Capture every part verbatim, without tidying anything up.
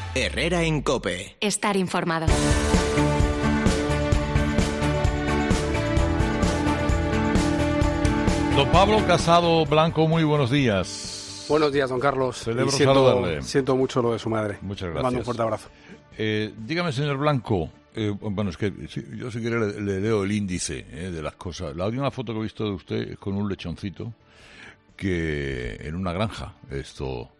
Herrera en COPE. Estar informado. Don Pablo Casado Blanco, muy buenos días. Buenos días, don Carlos. Celebro siento, saludarle. Siento mucho lo de su madre. Muchas gracias. Le mando un fuerte abrazo. Eh, dígame, señor Blanco, eh, bueno, es que si, yo si quiere le, le leo el índice eh, de las cosas. La última foto que he visto de usted es con un lechoncito que en una granja, esto,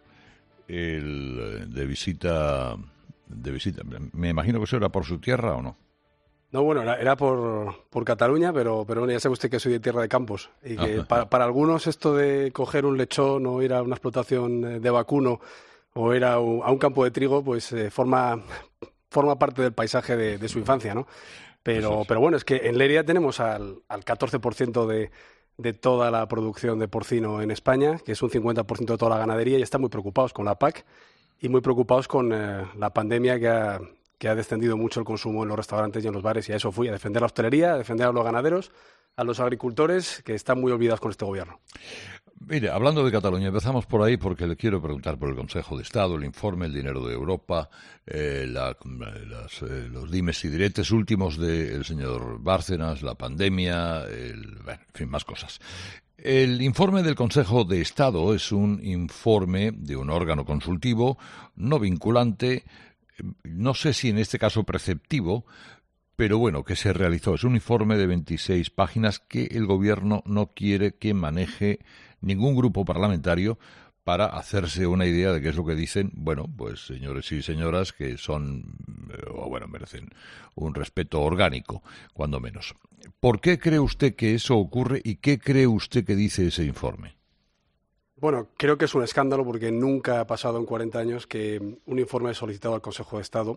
el de visita, de visita. Me imagino que eso era por su tierra, ¿o no? No, bueno, era, era por, por Cataluña, pero, pero bueno, ya sabe usted que soy de tierra de campos y que Ajá. para, para algunos esto de coger un lechón o ir a una explotación de vacuno o ir a un, a un campo de trigo, pues eh, forma, forma parte del paisaje de, de su infancia, ¿no? Pero, Eso es. pero bueno, es que en Leiria tenemos al, al catorce por ciento de, de toda la producción de porcino en España, que es un cincuenta por ciento de toda la ganadería, y están muy preocupados con la P A C y muy preocupados con eh, la pandemia que ha... que ha descendido mucho el consumo en los restaurantes y en los bares, y a eso fui, a defender la hostelería, a defender a los ganaderos, a los agricultores, que están muy olvidados con este gobierno. Mire, hablando de Cataluña, empezamos por ahí porque le quiero preguntar por el Consejo de Estado, el informe, el dinero de Europa, eh, la, las, eh, los dimes y diretes últimos del señor Bárcenas, la pandemia, el, bueno, en fin, más cosas. El informe del Consejo de Estado es un informe de un órgano consultivo no vinculante, no sé si en este caso preceptivo, pero bueno, que se realizó. Es un informe de veintiséis páginas que el Gobierno no quiere que maneje ningún grupo parlamentario para hacerse una idea de qué es lo que dicen, bueno, pues señores y señoras que son, o bueno, merecen un respeto orgánico, cuando menos. ¿Por qué cree usted que eso ocurre y qué cree usted que dice ese informe? Bueno, creo que es un escándalo porque nunca ha pasado en cuarenta años que un informe solicitado al Consejo de Estado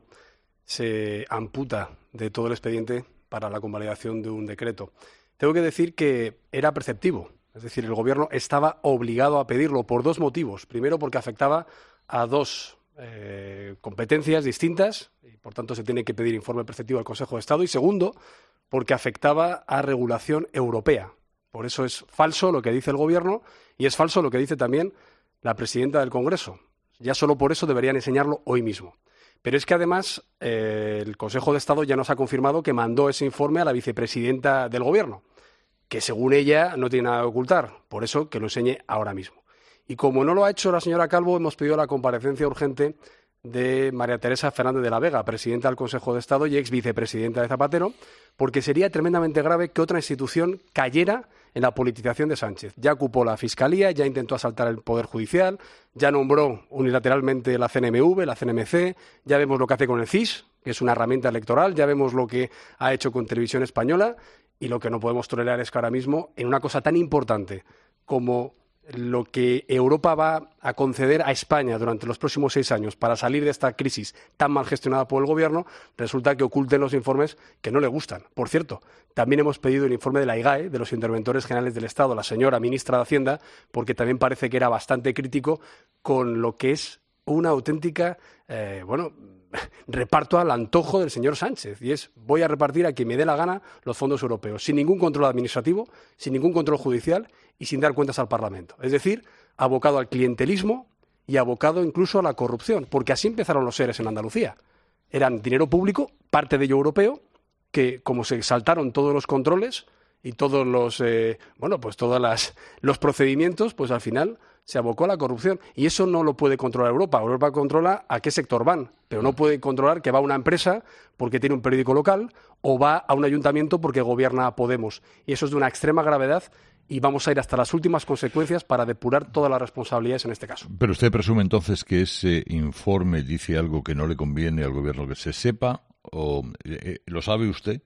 se amputa de todo el expediente para la convalidación de un decreto. Tengo que decir que era preceptivo, es decir, el Gobierno estaba obligado a pedirlo por dos motivos. Primero, porque afectaba a dos eh, competencias distintas y, por tanto, se tiene que pedir informe preceptivo al Consejo de Estado. Y segundo, porque afectaba a regulación europea. Por eso es falso lo que dice el Gobierno y es falso lo que dice también la presidenta del Congreso. Ya solo por eso deberían enseñarlo hoy mismo. Pero es que además eh, el Consejo de Estado ya nos ha confirmado que mandó ese informe a la vicepresidenta del Gobierno, que según ella no tiene nada que ocultar. Por eso que lo enseñe ahora mismo. Y como no lo ha hecho la señora Calvo, hemos pedido la comparecencia urgente de María Teresa Fernández de la Vega, presidenta del Consejo de Estado y ex vicepresidenta de Zapatero, porque sería tremendamente grave que otra institución cayera en la politización de Sánchez. Ya ocupó la Fiscalía, ya intentó asaltar el Poder Judicial, ya nombró unilateralmente la C N M V, la C N M C, ya vemos lo que hace con el C I S, que es una herramienta electoral, ya vemos lo que ha hecho con Televisión Española, y lo que no podemos tolerar es que ahora mismo, en una cosa tan importante como lo que Europa va a conceder a España durante los próximos seis años para salir de esta crisis tan mal gestionada por el Gobierno, resulta que oculten los informes que no le gustan. Por cierto, también hemos pedido el informe de la I G A E, de los interventores generales del Estado, la señora ministra de Hacienda, porque también parece que era bastante crítico con lo que es una auténtica, eh, bueno, reparto al antojo del señor Sánchez, y es voy a repartir a quien me dé la gana los fondos europeos, sin ningún control administrativo, sin ningún control judicial y sin dar cuentas al Parlamento. Es decir, abocado al clientelismo y abocado incluso a la corrupción, porque así empezaron los seres en Andalucía. Eran dinero público, parte de ello europeo, que como se saltaron todos los controles y todos los, eh, bueno, pues todos las, los procedimientos, pues al final se abocó a la corrupción. Y eso no lo puede controlar Europa. Europa controla a qué sector van, pero no puede controlar que va a una empresa porque tiene un periódico local o va a un ayuntamiento porque gobierna a Podemos. Y eso es de una extrema gravedad y vamos a ir hasta las últimas consecuencias para depurar todas las responsabilidades en este caso. Pero usted presume entonces que ese informe dice algo que no le conviene al Gobierno que se sepa, o eh, ¿lo sabe usted?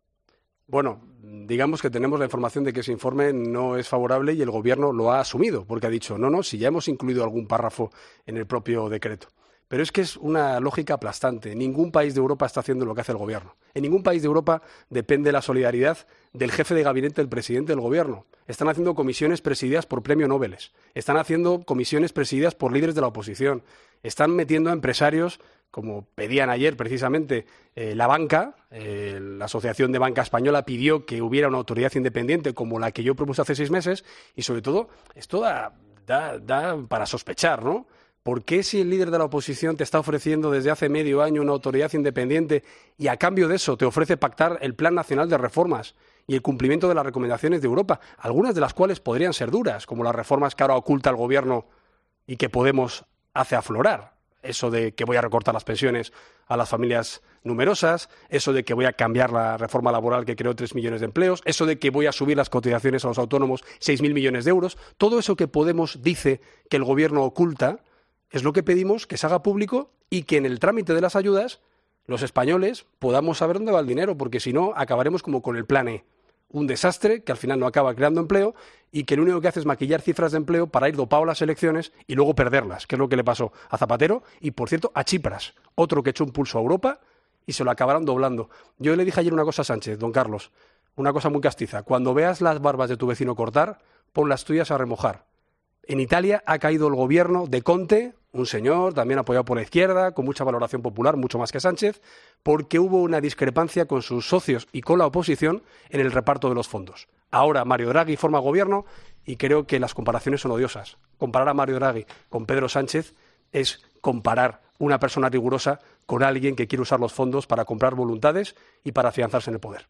Bueno, digamos que tenemos la información de que ese informe no es favorable y el Gobierno lo ha asumido, porque ha dicho, no, no, si ya hemos incluido algún párrafo en el propio decreto. Pero es que es una lógica aplastante. Ningún país de Europa está haciendo lo que hace el Gobierno. En ningún país de Europa depende la solidaridad del jefe de gabinete del presidente del Gobierno. Están haciendo comisiones presididas por premio Nobel. Están haciendo comisiones presididas por líderes de la oposición. Están metiendo a empresarios, como pedían ayer precisamente eh, la banca, eh, la Asociación de Banca Española pidió que hubiera una autoridad independiente como la que yo propuse hace seis meses y, sobre todo, esto da, da, da para sospechar, ¿no? ¿Por qué si el líder de la oposición te está ofreciendo desde hace medio año una autoridad independiente y a cambio de eso te ofrece pactar el Plan Nacional de Reformas y el cumplimiento de las recomendaciones de Europa, algunas de las cuales podrían ser duras, como las reformas que ahora oculta el Gobierno y que Podemos hace aflorar? Eso de que voy a recortar las pensiones a las familias numerosas, eso de que voy a cambiar la reforma laboral que creó tres millones de empleos, eso de que voy a subir las cotizaciones a los autónomos seis mil millones de euros. Todo eso que Podemos dice que el Gobierno oculta es lo que pedimos que se haga público y que en el trámite de las ayudas los españoles podamos saber dónde va el dinero, porque si no acabaremos como con el plan E, un desastre que al final no acaba creando empleo y que lo único que hace es maquillar cifras de empleo para ir dopado a las elecciones y luego perderlas, que es lo que le pasó a Zapatero y, por cierto, a Tsipras, otro que echó un pulso a Europa y se lo acabaron doblando. Yo le dije ayer una cosa a Sánchez, don Carlos, una cosa muy castiza. Cuando veas las barbas de tu vecino cortar, pon las tuyas a remojar. En Italia ha caído el gobierno de Conte, un señor también apoyado por la izquierda, con mucha valoración popular, mucho más que Sánchez, porque hubo una discrepancia con sus socios y con la oposición en el reparto de los fondos. Ahora Mario Draghi forma gobierno y creo que las comparaciones son odiosas. Comparar a Mario Draghi con Pedro Sánchez es comparar una persona rigurosa con alguien que quiere usar los fondos para comprar voluntades y para afianzarse en el poder.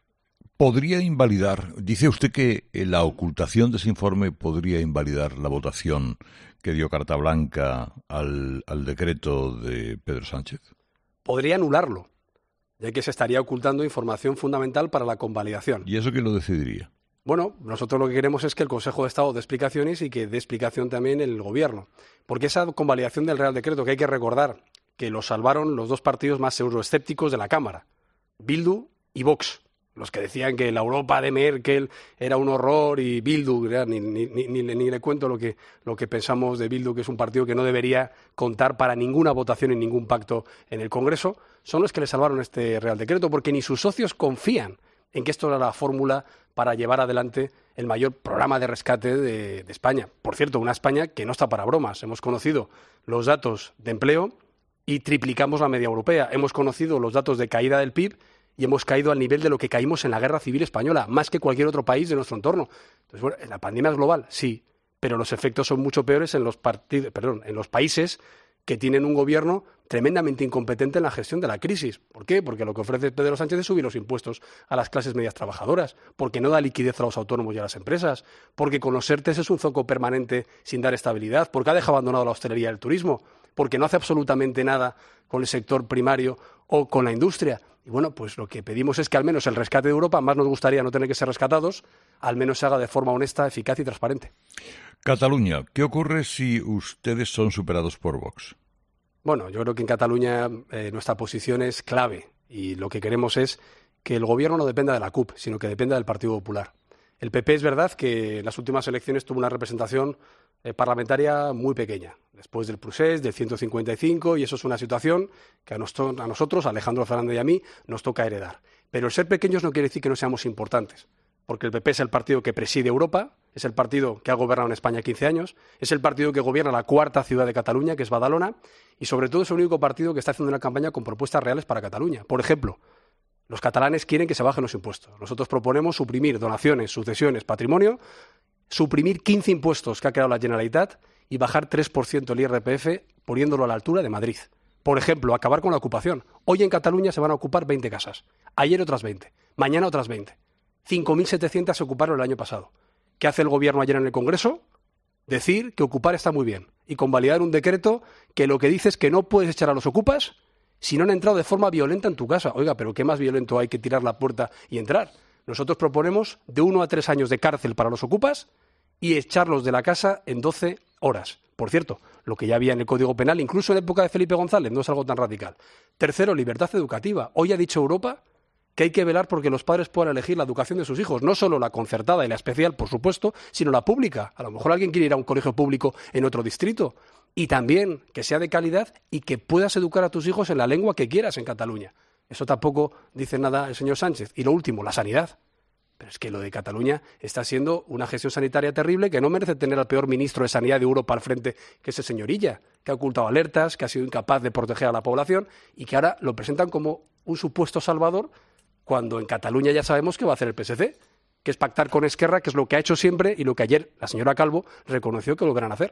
¿Podría invalidar, dice usted que la ocultación de ese informe podría invalidar la votación que dio carta blanca al, al decreto de Pedro Sánchez? Podría anularlo, ya que se estaría ocultando información fundamental para la convalidación. ¿Y eso quién lo decidiría? Bueno, nosotros lo que queremos es que el Consejo de Estado dé explicaciones y que dé explicación también el Gobierno. Porque esa convalidación del Real Decreto, que hay que recordar que lo salvaron los dos partidos más euroescépticos de la Cámara, Bildu y Vox. Los que decían que la Europa de Merkel era un horror y Bildu, ni, ni, ni, ni, ni le cuento lo que, lo que pensamos de Bildu, que es un partido que no debería contar para ninguna votación y ningún pacto en el Congreso, son los que le salvaron este Real Decreto, porque ni sus socios confían en que esto era la fórmula para llevar adelante el mayor programa de rescate de, de España. Por cierto, una España que no está para bromas. Hemos conocido los datos de empleo y triplicamos la media europea. Hemos conocido los datos de caída del P I B y hemos caído al nivel de lo que caímos en la Guerra Civil Española, más que cualquier otro país de nuestro entorno. Entonces, bueno, la pandemia es global, sí, pero los efectos son mucho peores en los, partidos, perdón, en los países que tienen un gobierno tremendamente incompetente en la gestión de la crisis. ¿Por qué? Porque lo que ofrece Pedro Sánchez es subir los impuestos a las clases medias trabajadoras, porque no da liquidez a los autónomos y a las empresas, porque con los ERTES es un zoco permanente sin dar estabilidad, porque ha dejado abandonado la hostelería y el turismo, porque no hace absolutamente nada con el sector primario o con la industria. Y bueno, pues lo que pedimos es que al menos el rescate de Europa, más nos gustaría no tener que ser rescatados, al menos se haga de forma honesta, eficaz y transparente. Cataluña, ¿qué ocurre si ustedes son superados por Vox? Bueno, yo creo que en Cataluña eh, nuestra posición es clave y lo que queremos es que el gobierno no dependa de la C U P, sino que dependa del Partido Popular. El P P es verdad que en las últimas elecciones tuvo una representación eh, parlamentaria muy pequeña, después del procés, del ciento cincuenta y cinco, y eso es una situación que a, nuestro, a nosotros, a Alejandro Fernández y a mí, nos toca heredar. Pero el ser pequeños no quiere decir que no seamos importantes, porque el P P es el partido que preside Europa, es el partido que ha gobernado en España quince años, es el partido que gobierna la cuarta ciudad de Cataluña, que es Badalona, y sobre todo es el único partido que está haciendo una campaña con propuestas reales para Cataluña. Por ejemplo, los catalanes quieren que se bajen los impuestos. Nosotros proponemos suprimir donaciones, sucesiones, patrimonio, suprimir quince impuestos que ha creado la Generalitat y bajar tres por ciento el I R P F poniéndolo a la altura de Madrid. Por ejemplo, acabar con la ocupación. Hoy en Cataluña se van a ocupar veinte casas, ayer otras veinte, mañana otras veinte. cinco mil setecientas se ocuparon el año pasado. ¿Qué hace el gobierno ayer en el Congreso? Decir que ocupar está muy bien y convalidar un decreto que lo que dice es que no puedes echar a los ocupas si no han entrado de forma violenta en tu casa. Oiga, pero ¿qué más violento hay que tirar la puerta y entrar? Nosotros proponemos de uno a tres años de cárcel para los ocupas y echarlos de la casa en doce horas. Por cierto, lo que ya había en el Código Penal, incluso en época de Felipe González, no es algo tan radical. Tercero, libertad educativa. Hoy ha dicho Europa que hay que velar porque los padres puedan elegir la educación de sus hijos, no solo la concertada y la especial, por supuesto, sino la pública. A lo mejor alguien quiere ir a un colegio público en otro distrito. Y también que sea de calidad y que puedas educar a tus hijos en la lengua que quieras en Cataluña. Eso tampoco dice nada el señor Sánchez. Y lo último, la sanidad. Pero es que lo de Cataluña está siendo una gestión sanitaria terrible que no merece tener al peor ministro de Sanidad de Europa al frente, que es el señor Illa, que ha ocultado alertas, que ha sido incapaz de proteger a la población y que ahora lo presentan como un supuesto salvador cuando en Cataluña ya sabemos qué va a hacer el P S C, que es pactar con Esquerra, que es lo que ha hecho siempre y lo que ayer la señora Calvo reconoció que lo van a hacer.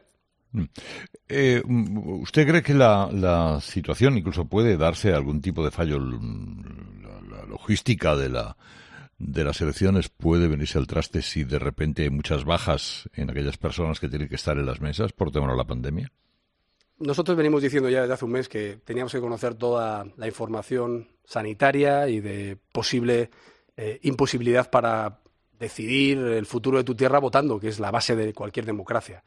Eh, ¿Usted cree que la, la situación incluso puede darse algún tipo de fallo? La, la logística de la de las elecciones puede venirse al traste si de repente hay muchas bajas en aquellas personas que tienen que estar en las mesas por temor a la pandemia. Nosotros venimos diciendo ya desde hace un mes que teníamos que conocer toda la información sanitaria y de posible eh, imposibilidad para decidir el futuro de tu tierra votando, que es la base de cualquier democracia.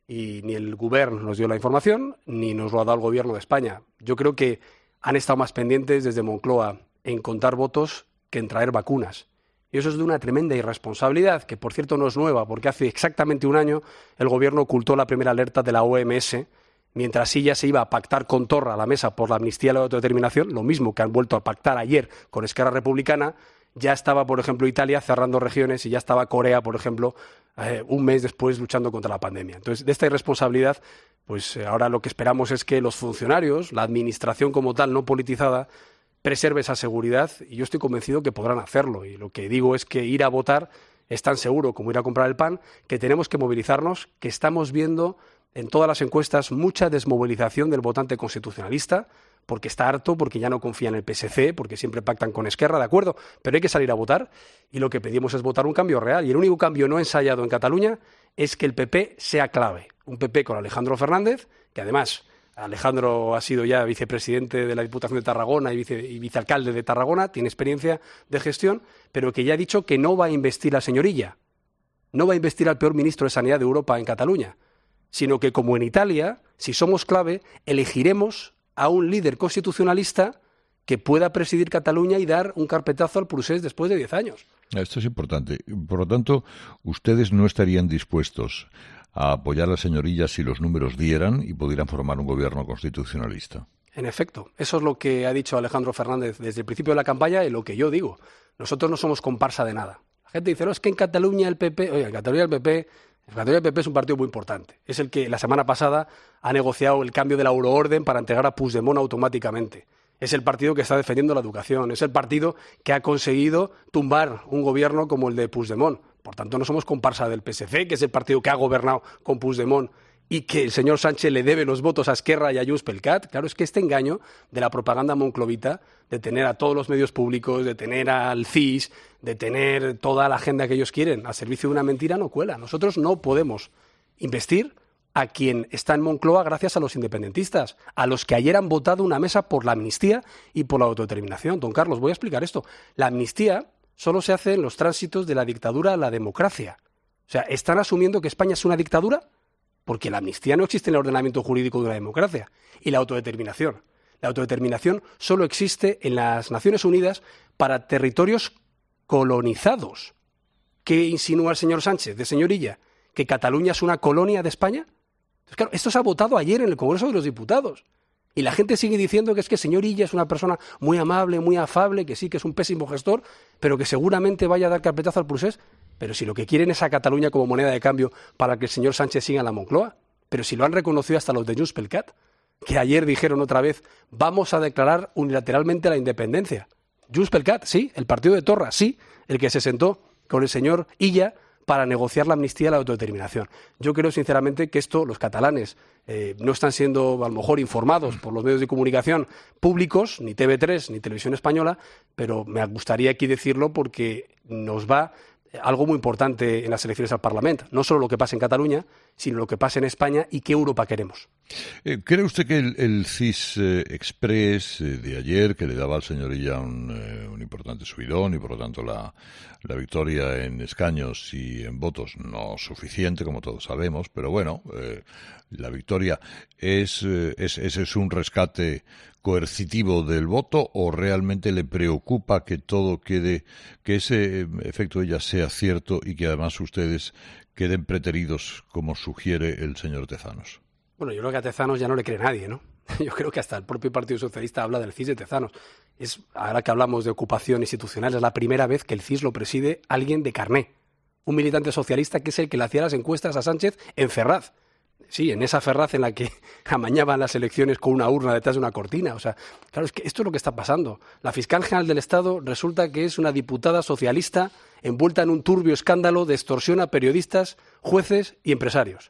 Y ni el Govern nos dio la información, ni nos lo ha dado el Gobierno de España. Yo creo que han estado más pendientes desde Moncloa en contar votos que en traer vacunas. Y eso es de una tremenda irresponsabilidad, que por cierto no es nueva, porque hace exactamente un año el Gobierno ocultó la primera alerta de la O M S, mientras sí ya se iba a pactar con Torra a la mesa por la amnistía y la autodeterminación, lo mismo que han vuelto a pactar ayer con Esquerra Republicana. Ya estaba, por ejemplo, Italia cerrando regiones y ya estaba Corea, por ejemplo, eh, un mes después luchando contra la pandemia. Entonces, de esta irresponsabilidad, pues eh, ahora lo que esperamos es que los funcionarios, la administración como tal, no politizada, preserve esa seguridad, y yo estoy convencido que podrán hacerlo. Y lo que digo es que ir a votar es tan seguro como ir a comprar el pan, que tenemos que movilizarnos, que estamos viendo en todas las encuestas mucha desmovilización del votante constitucionalista, porque está harto, porque ya no confía en el P S C, porque siempre pactan con Esquerra, de acuerdo, pero hay que salir a votar, y lo que pedimos es votar un cambio real. Y el único cambio no ensayado en Cataluña es que el P P sea clave. Un P P con Alejandro Fernández, que además Alejandro ha sido ya vicepresidente de la Diputación de Tarragona y, vice, y vicealcalde de Tarragona, tiene experiencia de gestión, pero que ya ha dicho que no va a investir a señorilla, no va a investir al peor ministro de Sanidad de Europa en Cataluña, sino que, como en Italia, si somos clave, elegiremos a un líder constitucionalista que pueda presidir Cataluña y dar un carpetazo al procés después de diez años. Esto es importante. Por lo tanto, ustedes no estarían dispuestos a apoyar a la señorilla si los números dieran y pudieran formar un gobierno constitucionalista. En efecto, eso es lo que ha dicho Alejandro Fernández desde el principio de la campaña y lo que yo digo. Nosotros no somos comparsa de nada. La gente dice, no, es que en Cataluña el P P... Oye, en Cataluña el P P... En Cataluña el P P es un partido muy importante. Es el que la semana pasada ha negociado el cambio de la euroorden para entregar a Puigdemont automáticamente. Es el partido que está defendiendo la educación. Es el partido que ha conseguido tumbar un gobierno como el de Puigdemont. Por tanto, no somos comparsa del P S C, que es el partido que ha gobernado con Puigdemont y que el señor Sánchez le debe los votos a Esquerra y a Junts pel Cat. Claro, es que este engaño de la propaganda monclovita, de tener a todos los medios públicos, de tener al C I S, de tener toda la agenda que ellos quieren al servicio de una mentira, no cuela. Nosotros no podemos investir a quien está en Moncloa gracias a los independentistas, a los que ayer han votado una mesa por la amnistía y por la autodeterminación. Don Carlos, voy a explicar esto. La amnistía solo se hace en los tránsitos de la dictadura a la democracia. O sea, ¿están asumiendo que España es una dictadura? Porque la amnistía no existe en el ordenamiento jurídico de una democracia. Y la autodeterminación. La autodeterminación solo existe en las Naciones Unidas para territorios colonizados. ¿Qué insinúa el señor Sánchez de señorilla? ¿Que Cataluña es una colonia de España? Entonces, claro, esto se ha votado ayer en el Congreso de los Diputados. Y la gente sigue diciendo que es que señor Illa es una persona muy amable, muy afable, que sí, que es un pésimo gestor, pero que seguramente vaya a dar carpetazo al procés. Pero si lo que quieren es a Cataluña como moneda de cambio para que el señor Sánchez siga en la Moncloa. Pero si lo han reconocido hasta los de Junts pel Cat, que ayer dijeron otra vez, vamos a declarar unilateralmente la independencia. Junts pel Cat, sí, el partido de Torra, sí, el que se sentó con el señor Illa para negociar la amnistía y la autodeterminación. Yo creo sinceramente que esto los catalanes eh, no están siendo a lo mejor informados por los medios de comunicación públicos, ni T V tres ni Televisión Española, pero me gustaría aquí decirlo porque nos va algo muy importante en las elecciones al Parlamento. No solo lo que pasa en Cataluña, sino lo que pasa en España y qué Europa queremos. Eh, ¿Cree usted que el, el C I S eh, Express eh, de ayer, que le daba al señor Illa un, eh, un importante subidón y por lo tanto la, la victoria en escaños y en votos no suficiente, como todos sabemos, pero bueno, eh, la victoria es, eh, es, es, es un rescate coercitivo del voto o realmente le preocupa que todo quede, que ese efecto de ella sea cierto y que además ustedes queden preteridos como sugiere el señor Tezanos? Bueno, yo creo que a Tezanos ya no le cree nadie, ¿no? Yo creo que hasta el propio Partido Socialista habla del C I S de Tezanos. Es, ahora que hablamos de ocupación institucional, es la primera vez que el C I S lo preside alguien de carné. Un militante socialista que es el que le hacía las encuestas a Sánchez en Ferraz. Sí, en esa Ferraz en la que amañaban las elecciones con una urna detrás de una cortina. O sea, claro, es que esto es lo que está pasando. La fiscal general del Estado resulta que es una diputada socialista envuelta en un turbio escándalo de extorsión a periodistas, jueces y empresarios.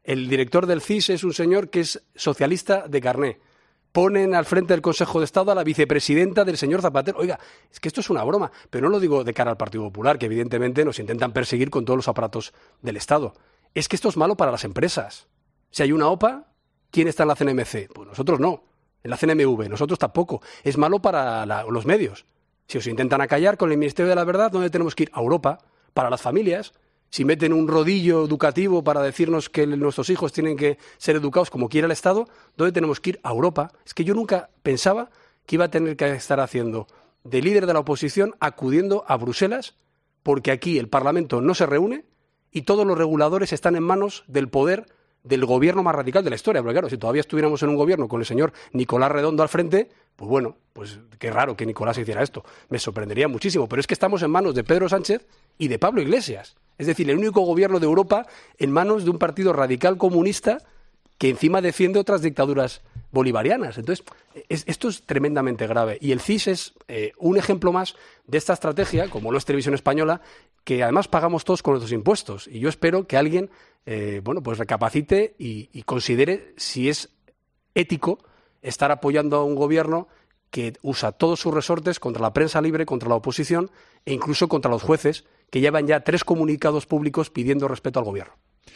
el director del C I S es un señor que es socialista de carné. Ponen al frente del Consejo de Estado a la vicepresidenta del señor Zapatero. Oiga, es que esto es una broma, pero no lo digo de cara al Partido Popular, que evidentemente nos intentan perseguir con todos los aparatos del Estado. Es que esto es malo para las empresas. Si hay una OPA, ¿quién está en la C N M C? Pues nosotros no. En la C N M V, nosotros tampoco. Es malo para la, los medios. Si os intentan acallar con el Ministerio de la Verdad, ¿dónde tenemos que ir? A Europa. Para las familias. Si meten un rodillo educativo para decirnos que nuestros hijos tienen que ser educados como quiera el Estado, ¿dónde tenemos que ir? A Europa. Es que yo nunca pensaba que iba a tener que estar haciendo de líder de la oposición acudiendo a Bruselas, porque aquí el Parlamento no se reúne y todos los reguladores están en manos del poder del gobierno más radical de la historia. Porque claro, si todavía estuviéramos en un gobierno con el señor Nicolás Redondo al frente, pues bueno, pues qué raro que Nicolás hiciera esto. Me sorprendería muchísimo. Pero es que estamos en manos de Pedro Sánchez y de Pablo Iglesias. Es decir, el único gobierno de Europa en manos de un partido radical comunista que encima defiende otras dictaduras bolivarianas. Entonces, es, esto es tremendamente grave. Y el C I S es eh, un ejemplo más de esta estrategia, como lo es Televisión Española, que además pagamos todos con nuestros impuestos. Y yo espero que alguien eh, bueno, pues recapacite y, y considere si es ético estar apoyando a un gobierno que usa todos sus resortes contra la prensa libre, contra la oposición e incluso contra los jueces, que llevan ya tres comunicados públicos pidiendo respeto al gobierno.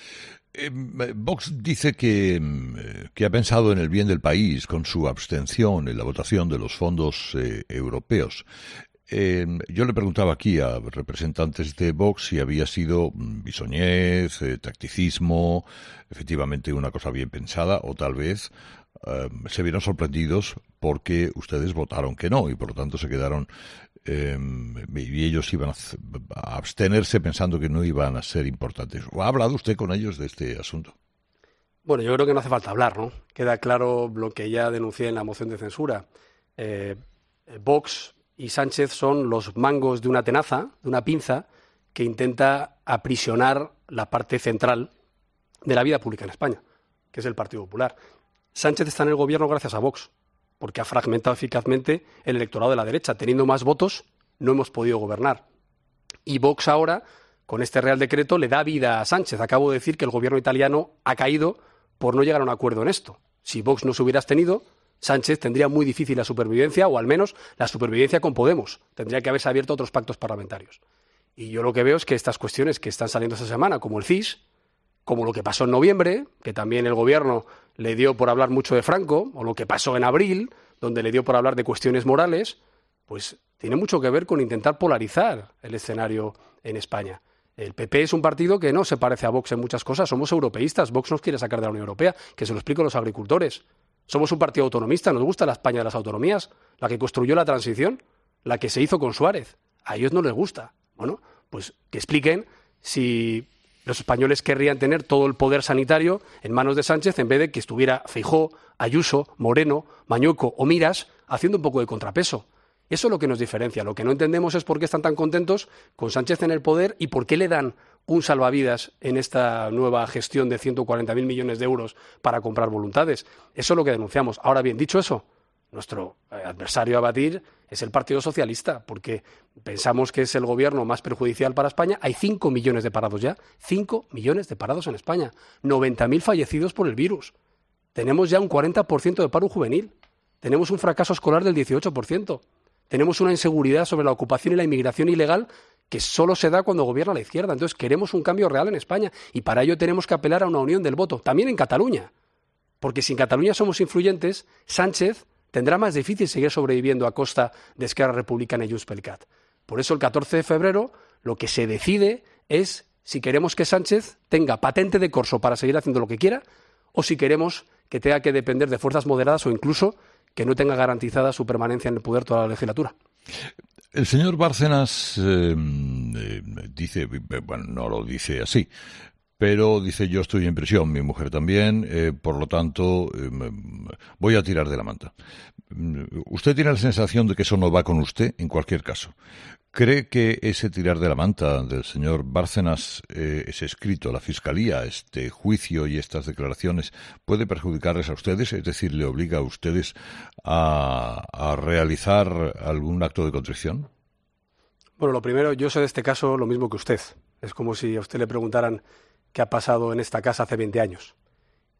Eh, Vox dice que, que ha pensado en el bien del país con su abstención en la votación de los fondos eh, europeos. Eh, yo le preguntaba aquí a representantes de Vox si había sido bisoñez, eh, tacticismo, efectivamente una cosa bien pensada, o tal vez eh, se vieron sorprendidos porque ustedes votaron que no y por lo tanto se quedaron eh, y ellos iban a, a abstenerse pensando que no iban a ser importantes. ¿Ha hablado usted con ellos de este asunto? Bueno, yo creo que no hace falta hablar, ¿no? Queda claro lo que ya denuncié en la moción de censura. Eh, Vox y Sánchez son los mangos de una tenaza, de una pinza, que intenta aprisionar la parte central de la vida pública en España, que es el Partido Popular. Sánchez está en el gobierno gracias a Vox, porque ha fragmentado eficazmente el electorado de la derecha. Teniendo más votos, no hemos podido gobernar. Y Vox ahora, con este Real Decreto, le da vida a Sánchez. Acabo de decir que el gobierno italiano ha caído por no llegar a un acuerdo en esto. Si Vox no se hubiera abstenido, Sánchez tendría muy difícil la supervivencia, o al menos la supervivencia con Podemos. Tendría que haberse abierto otros pactos parlamentarios. Y yo lo que veo es que estas cuestiones que están saliendo esta semana, como el C I S, como lo que pasó en noviembre, que también el gobierno le dio por hablar mucho de Franco, o lo que pasó en abril, donde le dio por hablar de cuestiones morales, pues tiene mucho que ver con intentar polarizar el escenario en España. El P P es un partido que no se parece a Vox en muchas cosas. Somos europeístas. Vox nos quiere sacar de la Unión Europea, que se lo explico a los agricultores. Somos un partido autonomista. Nos gusta la España de las autonomías, la que construyó la transición, la que se hizo con Suárez. A ellos no les gusta. Bueno, pues que expliquen si los españoles querrían tener todo el poder sanitario en manos de Sánchez en vez de que estuviera Feijóo, Ayuso, Moreno, Mañueco o Miras haciendo un poco de contrapeso. Eso es lo que nos diferencia. Lo que no entendemos es por qué están tan contentos con Sánchez en el poder y por qué le dan un salvavidas en esta nueva gestión de ciento cuarenta mil millones de euros para comprar voluntades. Eso es lo que denunciamos. Ahora bien, dicho eso, nuestro adversario a batir es el Partido Socialista, porque pensamos que es el gobierno más perjudicial para España. Hay cinco millones de parados ya, cinco millones de parados en España, noventa mil fallecidos por el virus. Tenemos ya un cuarenta por ciento de paro juvenil, tenemos un fracaso escolar del dieciocho por ciento, tenemos una inseguridad sobre la ocupación y la inmigración ilegal que solo se da cuando gobierna la izquierda. Entonces queremos un cambio real en España y para ello tenemos que apelar a una unión del voto, también en Cataluña, porque si en Cataluña somos influyentes, Sánchez tendrá más difícil seguir sobreviviendo a costa de Esquerra Republicana y Junts pel Cat. Por eso el catorce de febrero lo que se decide es si queremos que Sánchez tenga patente de corso para seguir haciendo lo que quiera o si queremos que tenga que depender de fuerzas moderadas o incluso que no tenga garantizada su permanencia en el poder toda la legislatura. El señor Bárcenas eh, eh, dice, bueno, no lo dice así, pero dice yo estoy en prisión, mi mujer también, eh, por lo tanto eh, voy a tirar de la manta. ¿Usted tiene la sensación de que eso no va con usted en cualquier caso? ¿Cree que ese tirar de la manta del señor Bárcenas, eh, ese escrito a la Fiscalía, este juicio y estas declaraciones, puede perjudicarles a ustedes? Es decir, ¿le obliga a ustedes a, a realizar algún acto de contrición? Bueno, lo primero, yo sé de este caso lo mismo que usted. Es como si a usted le preguntaran qué ha pasado en esta casa hace veinte años.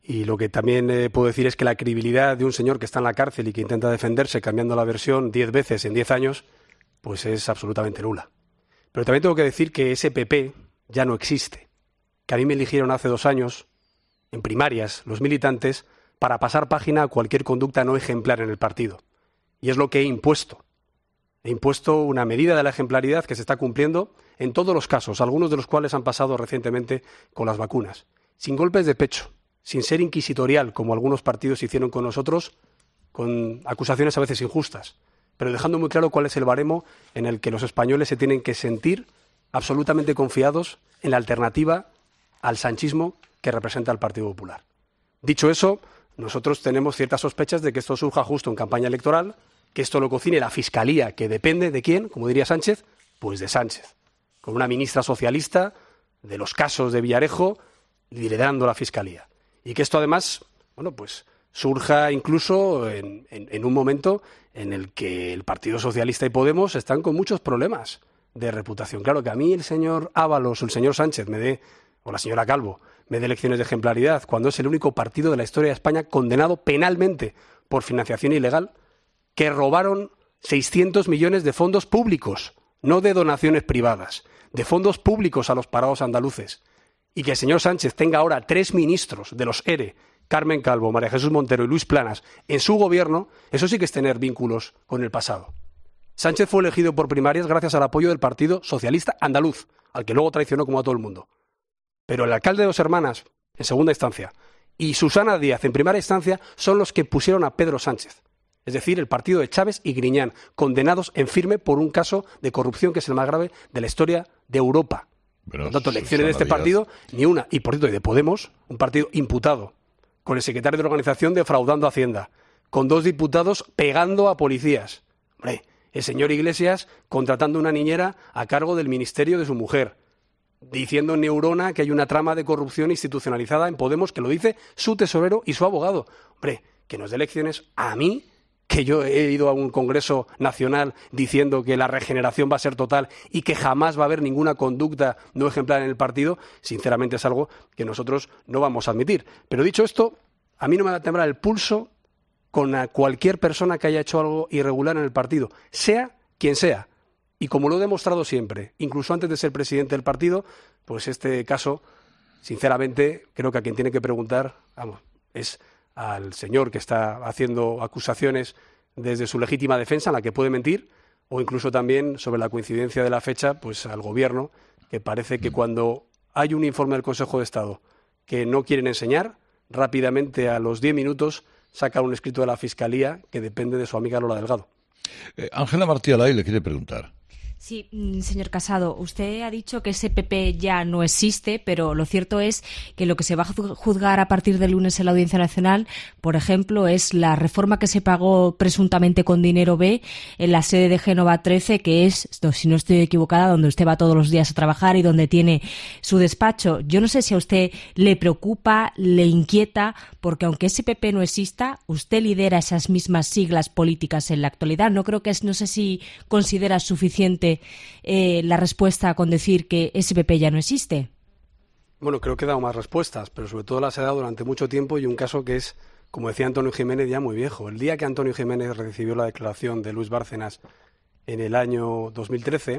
Y lo que también eh, puedo decir es que la credibilidad de un señor que está en la cárcel y que intenta defenderse cambiando la versión diez veces en diez años, pues es absolutamente nula. Pero también tengo que decir que ese P P ya no existe. Que a mí me eligieron hace dos años, en primarias, los militantes, para pasar página a cualquier conducta no ejemplar en el partido. Y es lo que he impuesto. He impuesto una medida de la ejemplaridad que se está cumpliendo en todos los casos, algunos de los cuales han pasado recientemente con las vacunas. Sin golpes de pecho, sin ser inquisitorial, como algunos partidos hicieron con nosotros, con acusaciones a veces injustas, pero dejando muy claro cuál es el baremo en el que los españoles se tienen que sentir absolutamente confiados en la alternativa al sanchismo que representa el Partido Popular. Dicho eso, nosotros tenemos ciertas sospechas de que esto surja justo en campaña electoral, que esto lo cocine la Fiscalía, que depende de quién, como diría Sánchez, pues de Sánchez, con una ministra socialista de los casos de Villarejo liderando la Fiscalía. Y que esto además, bueno, pues surja incluso en, en, en un momento en el que el Partido Socialista y Podemos están con muchos problemas de reputación. Claro, que a mí el señor Ábalos o el señor Sánchez me dé, o la señora Calvo, me dé lecciones de ejemplaridad, cuando es el único partido de la historia de España condenado penalmente por financiación ilegal, que robaron seiscientos millones de fondos públicos, no de donaciones privadas, de fondos públicos a los parados andaluces, y que el señor Sánchez tenga ahora tres ministros de los E R E, Carmen Calvo, María Jesús Montero y Luis Planas, en su gobierno, eso sí que es tener vínculos con el pasado. Sánchez fue elegido por primarias gracias al apoyo del Partido Socialista Andaluz, al que luego traicionó como a todo el mundo. Pero el alcalde de Dos Hermanas, en segunda instancia, y Susana Díaz, en primera instancia, son los que pusieron a Pedro Sánchez. Es decir, el partido de Chávez y Griñán, condenados en firme por un caso de corrupción que es el más grave de la historia de Europa. Pero, por lo tanto, elecciones de este Díaz. partido, ni una. Y, por cierto, y de Podemos, un partido imputado, con el secretario de organización defraudando Hacienda, con dos diputados pegando a policías. Hombre, el señor Iglesias contratando una niñera a cargo del ministerio de su mujer, diciendo en Neurona que hay una trama de corrupción institucionalizada en Podemos, que lo dice su tesorero y su abogado. Hombre, que nos dé lecciones a mí, que yo he ido a un congreso nacional diciendo que la regeneración va a ser total y que jamás va a haber ninguna conducta no ejemplar en el partido, sinceramente es algo que nosotros no vamos a admitir. Pero dicho esto, a mí no me va a temblar el pulso con cualquier persona que haya hecho algo irregular en el partido, sea quien sea. Y como lo he demostrado siempre, incluso antes de ser presidente del partido, pues este caso, sinceramente, creo que a quien tiene que preguntar, vamos, es al señor que está haciendo acusaciones desde su legítima defensa, en la que puede mentir, o incluso también sobre la coincidencia de la fecha, pues al Gobierno, que parece que cuando hay un informe del Consejo de Estado que no quieren enseñar, rápidamente a los diez minutos sacan un escrito de la Fiscalía que depende de su amiga Lola Delgado. Eh, Ángela Martí Alay le quiere preguntar. Sí, señor Casado, usted ha dicho que ese P P ya no existe, pero lo cierto es que lo que se va a juzgar a partir del lunes en la Audiencia Nacional, por ejemplo, es la reforma que se pagó presuntamente con dinero B en la sede de Génova trece, que es, si no estoy equivocada, donde usted va todos los días a trabajar y donde tiene su despacho. Yo no sé si a usted le preocupa, le inquieta, porque aunque ese P P no exista, usted lidera esas mismas siglas políticas en la actualidad. No creo que es, no sé si considera suficiente Eh, la respuesta con decir que ese P P ya no existe. Bueno, creo que he dado más respuestas, pero sobre todo las he dado durante mucho tiempo, y un caso que es, como decía Antonio Jiménez, ya muy viejo. El día que Antonio Jiménez recibió la declaración de Luis Bárcenas en el año dos mil trece,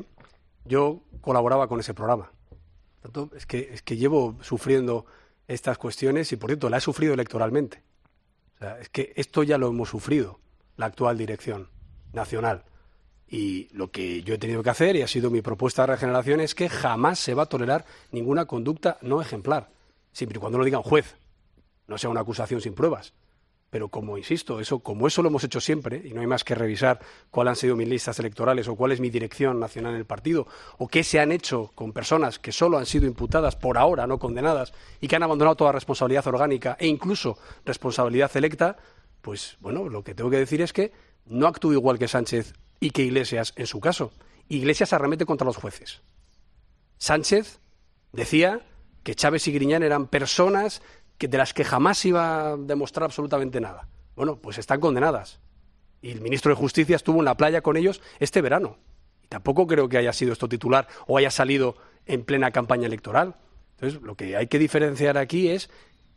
yo colaboraba con ese programa. Por tanto, es que, es que llevo sufriendo estas cuestiones y, por cierto, la he sufrido electoralmente. O sea, es que esto ya lo hemos sufrido, la actual dirección nacional. Y lo que yo he tenido que hacer, y ha sido mi propuesta de regeneración, es que jamás se va a tolerar ninguna conducta no ejemplar, siempre y cuando lo diga un juez, no sea una acusación sin pruebas. Pero como insisto, eso, como eso lo hemos hecho siempre, y no hay más que revisar cuáles han sido mis listas electorales o cuál es mi dirección nacional en el partido, o qué se han hecho con personas que solo han sido imputadas por ahora, no condenadas, y que han abandonado toda responsabilidad orgánica e incluso responsabilidad electa, pues bueno, lo que tengo que decir es que no actúo igual que Sánchez y que Iglesias en su caso. Iglesias arremete contra los jueces. Sánchez decía que Chávez y Griñán eran personas que, de las que jamás iba a demostrar absolutamente nada. Bueno, pues están condenadas. Y el ministro de Justicia estuvo en la playa con ellos este verano. Y tampoco creo que haya sido esto titular o haya salido en plena campaña electoral. Entonces, lo que hay que diferenciar aquí es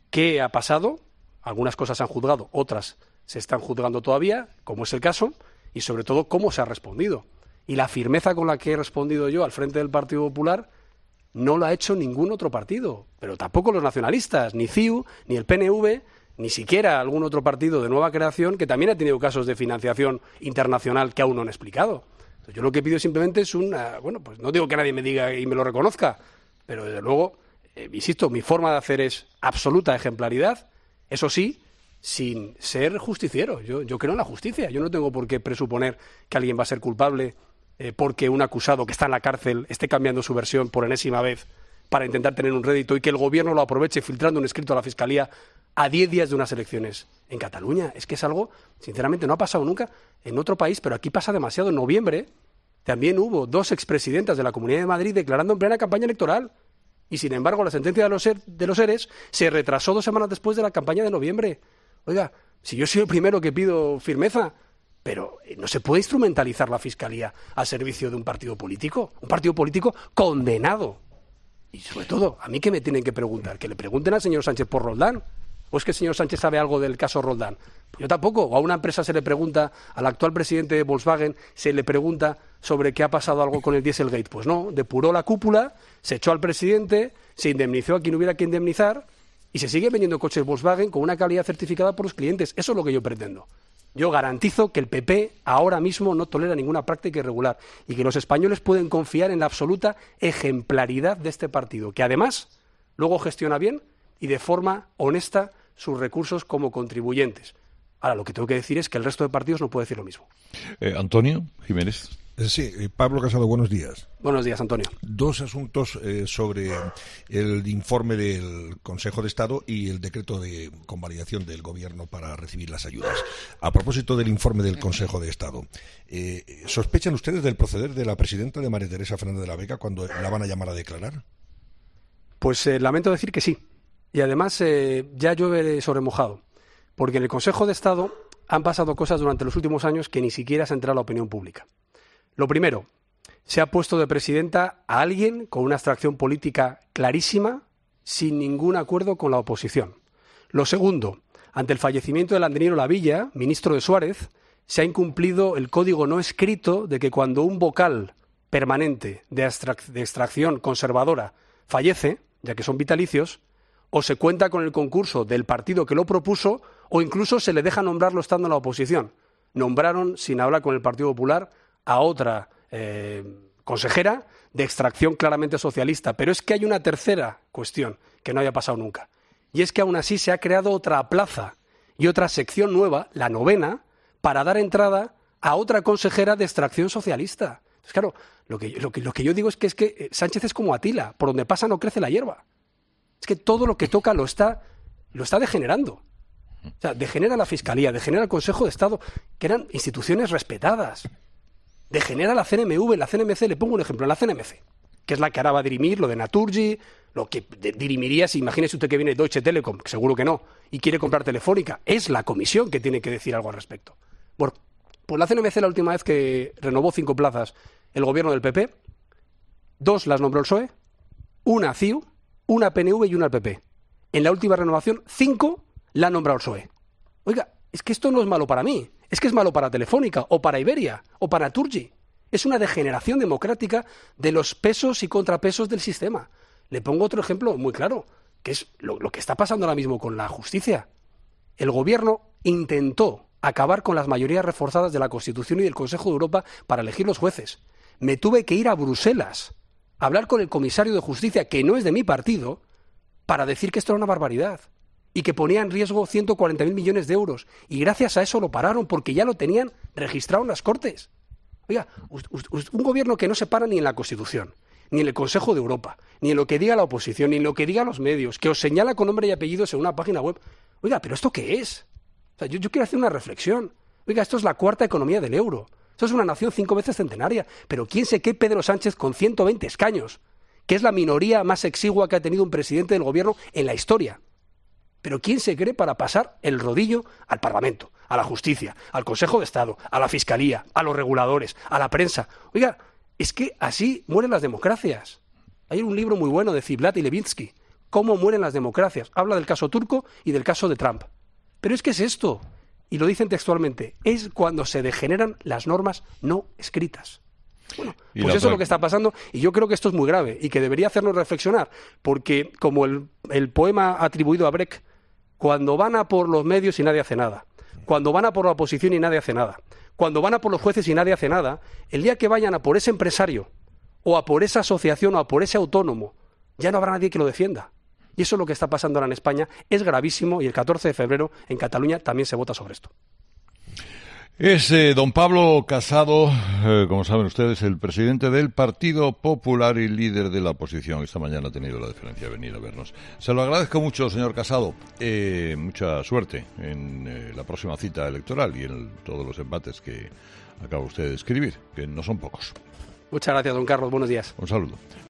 qué ha pasado. Algunas cosas se han juzgado, otras se están juzgando todavía, como es el caso, y sobre todo cómo se ha respondido. Y la firmeza con la que he respondido yo al frente del Partido Popular no lo ha hecho ningún otro partido, pero tampoco los nacionalistas, ni C I U, ni el P N V, ni siquiera algún otro partido de nueva creación que también ha tenido casos de financiación internacional que aún no han explicado. Entonces, yo lo que pido simplemente es una... Bueno, pues no digo que nadie me diga y me lo reconozca, pero desde luego, eh, insisto, mi forma de hacer es absoluta ejemplaridad, eso sí, sin ser justiciero. Yo, yo creo en la justicia, yo no tengo por qué presuponer que alguien va a ser culpable eh, porque un acusado que está en la cárcel esté cambiando su versión por enésima vez para intentar tener un rédito y que el gobierno lo aproveche filtrando un escrito a la Fiscalía a diez días de unas elecciones en Cataluña. Es que es algo, sinceramente, no ha pasado nunca en otro país, pero aquí pasa demasiado. En noviembre también hubo dos expresidentas de la Comunidad de Madrid declarando en plena campaña electoral. Y, sin embargo, la sentencia de los, er, de los ERES se retrasó dos semanas después de la campaña de noviembre. Oiga, si yo soy el primero que pido firmeza, pero no se puede instrumentalizar la Fiscalía al servicio de un partido político, un partido político condenado. Y, sobre todo, a mí que me tienen que preguntar, que le pregunten al señor Sánchez por Roldán. ¿O es que el señor Sánchez sabe algo del caso Roldán? Pues yo tampoco. O a una empresa se le pregunta, al actual presidente de Volkswagen se le pregunta sobre qué ha pasado algo con el Dieselgate. Pues no, depuró la cúpula, se echó al presidente, se indemnizó a quien hubiera que indemnizar y se sigue vendiendo coches Volkswagen con una calidad certificada por los clientes. Eso es lo que yo pretendo. Yo garantizo que el P P ahora mismo no tolera ninguna práctica irregular y que los españoles pueden confiar en la absoluta ejemplaridad de este partido, que además luego gestiona bien y de forma honesta sus recursos como contribuyentes. Ahora, lo que tengo que decir es que el resto de partidos no puede decir lo mismo. Eh, Antonio Jiménez. Sí, Pablo Casado, buenos días. Buenos días, Antonio. Dos asuntos eh, sobre el informe del Consejo de Estado y el decreto de convalidación del Gobierno para recibir las ayudas. A propósito del informe del Consejo de Estado, eh, ¿sospechan ustedes del proceder de la presidenta de María Teresa Fernández de la Vega cuando la van a llamar a declarar? Pues eh, lamento decir que sí. Y además eh, ya llueve sobre mojado, porque en el Consejo de Estado han pasado cosas durante los últimos años que ni siquiera se ha enterado a la opinión pública. Lo primero, se ha puesto de presidenta a alguien con una abstracción política clarísima, sin ningún acuerdo con la oposición. Lo segundo, ante el fallecimiento del Andeniro Lavilla, ministro de Suárez, se ha incumplido el código no escrito de que cuando un vocal permanente de, abstrac- de extracción conservadora fallece, ya que son vitalicios, o se cuenta con el concurso del partido que lo propuso, o incluso se le deja nombrarlo estando en la oposición. Nombraron, sin hablar con el Partido Popular, a otra eh, consejera de extracción claramente socialista. Pero es que hay una tercera cuestión que no haya pasado nunca. Y es que aún así se ha creado otra plaza y otra sección nueva, la novena, para dar entrada a otra consejera de extracción socialista. Entonces, claro, lo que, lo que, lo que yo digo es que, es que Sánchez es como Atila, por donde pasa no crece la hierba. Es que todo lo que toca lo está, lo está degenerando. O sea, degenera la Fiscalía, degenera el Consejo de Estado, que eran instituciones respetadas. Degenera la C N M V, la C N M C. Le pongo un ejemplo, la C N M C, que es la que ahora va a dirimir lo de Naturgy, lo que dirimiría si imagínese usted que viene Deutsche Telekom, que seguro que no, y quiere comprar Telefónica. Es la comisión que tiene que decir algo al respecto. Bueno, pues la C N M C la última vez que renovó cinco plazas el gobierno del P P, dos las nombró el P S O E, una C I U, una P N V y una al P P. En la última renovación, cinco la ha nombrado el P S O E. Oiga, es que esto no es malo para mí, es que es malo para Telefónica, o para Iberia, o para Naturgy. Es una degeneración democrática de los pesos y contrapesos del sistema. Le pongo otro ejemplo muy claro, que es lo, lo que está pasando ahora mismo con la justicia. El gobierno intentó acabar con las mayorías reforzadas de la Constitución y del Consejo de Europa para elegir los jueces. Me tuve que ir a Bruselas a hablar con el comisario de Justicia, que no es de mi partido, para decir que esto era una barbaridad y que ponía en riesgo ciento cuarenta mil millones de euros. Y gracias a eso lo pararon, porque ya lo tenían registrado en las Cortes. Oiga, un gobierno que no se para ni en la Constitución, ni en el Consejo de Europa, ni en lo que diga la oposición, ni en lo que digan los medios, que os señala con nombre y apellidos en una página web. Oiga, ¿pero esto qué es? O sea, yo, yo quiero hacer una reflexión. Oiga, esto es la cuarta economía del euro. Esto es una nación cinco veces centenaria. Pero ¿quién se cree Pedro Sánchez con ciento veinte escaños? Que es la minoría más exigua que ha tenido un presidente del gobierno en la historia. Pero ¿quién se cree para pasar el rodillo al Parlamento, a la justicia, al Consejo de Estado, a la Fiscalía, a los reguladores, a la prensa? Oiga, es que así mueren las democracias. Hay un libro muy bueno de Ziblatt y Levinsky, cómo mueren las democracias. Habla del caso turco y del caso de Trump. Pero es que es esto, y lo dicen textualmente, es cuando se degeneran las normas no escritas. Bueno, pues eso es lo que está pasando, y yo creo que esto es muy grave y que debería hacernos reflexionar, porque como el, el poema atribuido a Brecht, cuando van a por los medios y nadie hace nada, cuando van a por la oposición y nadie hace nada, cuando van a por los jueces y nadie hace nada, el día que vayan a por ese empresario o a por esa asociación o a por ese autónomo, ya no habrá nadie que lo defienda. Y eso es lo que está pasando ahora en España, es gravísimo, y el catorce de febrero en Cataluña también se vota sobre esto. Es eh, don Pablo Casado, eh, como saben ustedes, el presidente del Partido Popular y líder de la oposición. Esta mañana ha tenido la deferencia de venir a vernos. Se lo agradezco mucho, señor Casado. Eh, mucha suerte en eh, la próxima cita electoral y en todos los embates que acaba usted de escribir, que no son pocos. Muchas gracias, don Carlos. Buenos días. Un saludo.